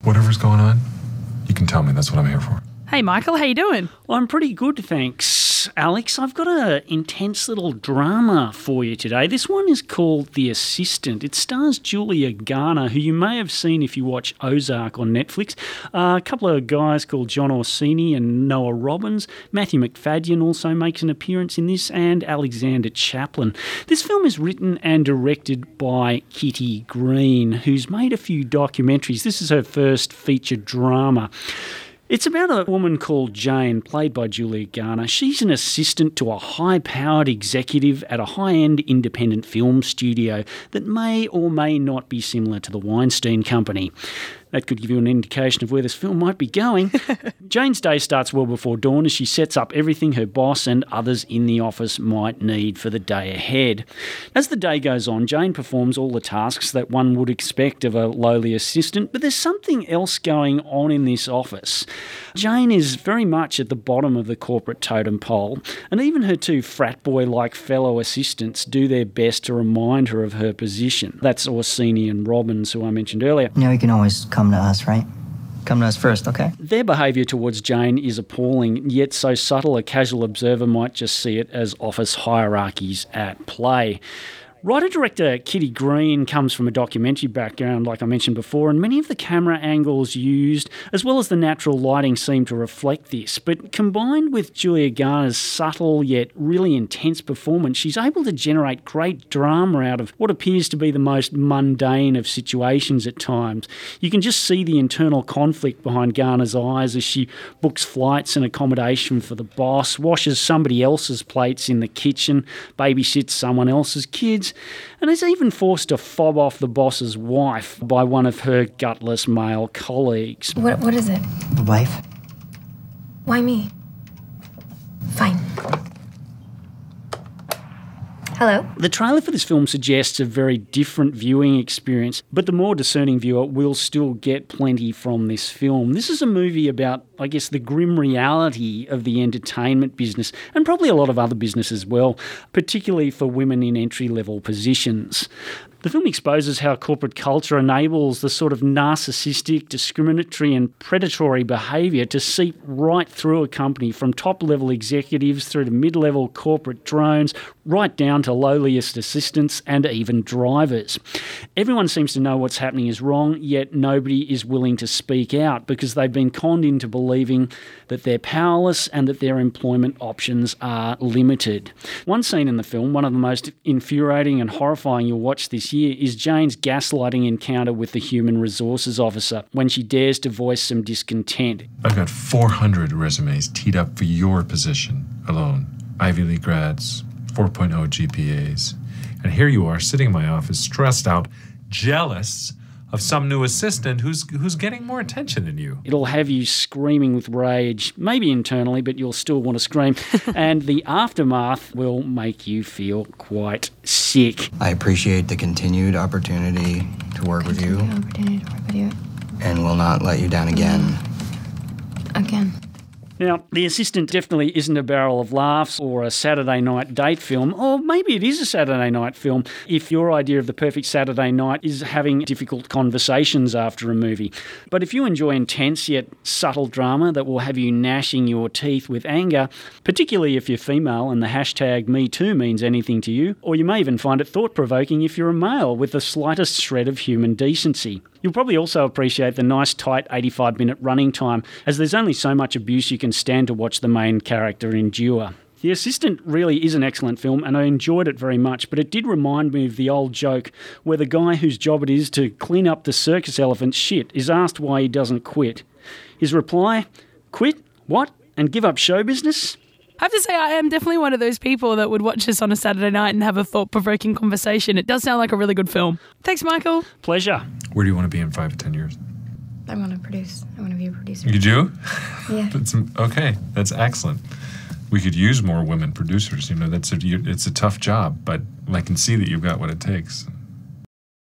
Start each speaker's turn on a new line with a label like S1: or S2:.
S1: Whatever's going on, you can tell me. That's what I'm here for.
S2: Hey, Michael, how you doing?
S3: Well, I'm pretty good, thanks, Alex. I've got an intense little drama for you today. This one is called The Assistant. It stars Julia Garner, who you may have seen if you watch Ozark on Netflix. A couple of guys called John Orsini and Noah Robbins. Matthew Macfadyen also makes an appearance in this, and Alexander Chaplin. This film is written and directed by Kitty Green, who's made a few documentaries. This is her first feature drama. It's about a woman called Jane, played by Julia Garner. She's an assistant to a high-powered executive at a high-end independent film studio that may or may not be similar to the Weinstein Company. That could give you an indication of where this film might be going. Jane's day starts well before dawn as she sets up everything her boss and others in the office might need for the day ahead. As the day goes on, Jane performs all the tasks that one would expect of a lowly assistant, but there's something else going on in this office. Jane is very much at the bottom of the corporate totem pole, and even her two frat boy-like fellow assistants do their best to remind her of her position. That's Orsini and Robbins, who I mentioned earlier.
S4: You know, you can always come to us, right? Come to us first, okay?
S3: Their behaviour towards Jane is appalling, yet so subtle a casual observer might just see it as office hierarchies at play. Writer-director Kitty Green comes from a documentary background, like I mentioned before, and many of the camera angles used, as well as the natural lighting, seem to reflect this. But combined with Julia Garner's subtle yet really intense performance, she's able to generate great drama out of what appears to be the most mundane of situations at times. You can just see the internal conflict behind Garner's eyes as she books flights and accommodation for the boss, washes somebody else's plates in the kitchen, babysits someone else's kids, and is even forced to fob off the boss's wife by one of her gutless male colleagues.
S5: What is it?
S4: Wife?
S5: Why me? Fine. Hello?
S3: The trailer for this film suggests a very different viewing experience, but the more discerning viewer will still get plenty from this film. This is a movie about, I guess, the grim reality of the entertainment business, and probably a lot of other business as well, particularly for women in entry-level positions. The film exposes how corporate culture enables the sort of narcissistic, discriminatory and predatory behaviour to seep right through a company, from top-level executives through to mid-level corporate drones, right down to lowliest assistants and even drivers. Everyone seems to know what's happening is wrong, yet nobody is willing to speak out because they've been conned into believing that they're powerless and that their employment options are limited. One scene in the film, one of the most infuriating and horrifying you'll watch this year, is Jane's gaslighting encounter with the human resources officer when she dares to voice some discontent.
S1: I've got 400 resumes teed up for your position alone. Ivy League grads, 4.0 GPAs. And here you are sitting in my office, stressed out, jealous of some new assistant who's getting more attention than you.
S3: It'll have you screaming with rage, maybe internally, but you'll still want to scream. And the aftermath will make you feel quite sick.
S4: I appreciate the continued opportunity to work with you. And will not let you down again.
S5: Again.
S3: Now, The Assistant definitely isn't a barrel of laughs or a Saturday night date film, or maybe it is a Saturday night film if your idea of the perfect Saturday night is having difficult conversations after a movie. But if you enjoy intense yet subtle drama that will have you gnashing your teeth with anger, particularly if you're female and the hashtag #MeToo means anything to you, or you may even find it thought-provoking if you're a male with the slightest shred of human decency. You'll probably also appreciate the nice, tight 85-minute running time, as there's only so much abuse you can stand to watch the main character endure. The Assistant really is an excellent film, and I enjoyed it very much, but it did remind me of the old joke where the guy whose job it is to clean up the circus elephant's shit is asked why he doesn't quit. His reply, "Quit? What? And give up show business?"
S2: I have to say, I am definitely one of those people that would watch this on a Saturday night and have a thought-provoking conversation. It does sound like a really good film. Thanks, Michael.
S3: Pleasure.
S1: Where do you want to be in 5 to 10 years?
S5: I want to produce. I want to be a producer.
S1: You do?
S5: Yeah.
S1: Okay, that's excellent. We could use more women producers. You know, it's a tough job, but I can see that you've got what it takes.